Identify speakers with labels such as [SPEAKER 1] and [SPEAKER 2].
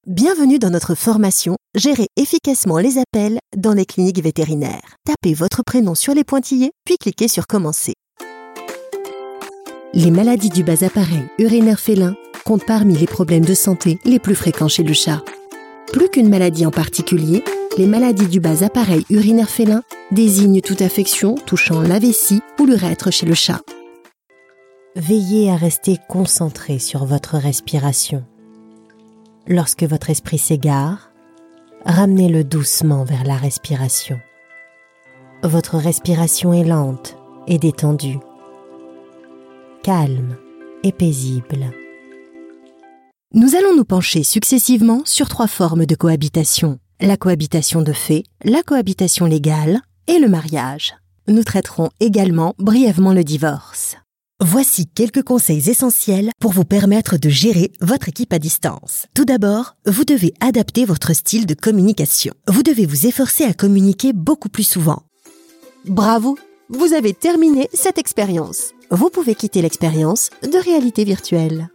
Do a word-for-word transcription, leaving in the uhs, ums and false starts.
[SPEAKER 1] Bienvenue dans notre formation « Gérer efficacement les appels dans les cliniques vétérinaires ». Tapez votre prénom sur les pointillés, puis cliquez sur « Commencer ». Les maladies du bas appareil urinaire félin comptent parmi les problèmes de santé les plus fréquents chez le chat. Plus qu'une maladie en particulier, les maladies du bas appareil urinaire félin désignent toute affection touchant la vessie ou l'urètre chez le chat. Veillez à rester concentré sur votre respiration. Lorsque votre esprit s'égare, ramenez-le doucement vers la respiration. Votre respiration est lente et détendue, calme et paisible. Nous allons nous pencher successivement sur trois formes de cohabitation. La cohabitation de fait, la cohabitation légale et le mariage. Nous traiterons également brièvement le divorce. Voici quelques conseils essentiels pour vous permettre de gérer votre équipe à distance. Tout d'abord, vous devez adapter votre style de communication. Vous devez vous efforcer à communiquer beaucoup plus souvent. Bravo, vous avez terminé cette expérience. Vous pouvez quitter l'expérience de réalité virtuelle.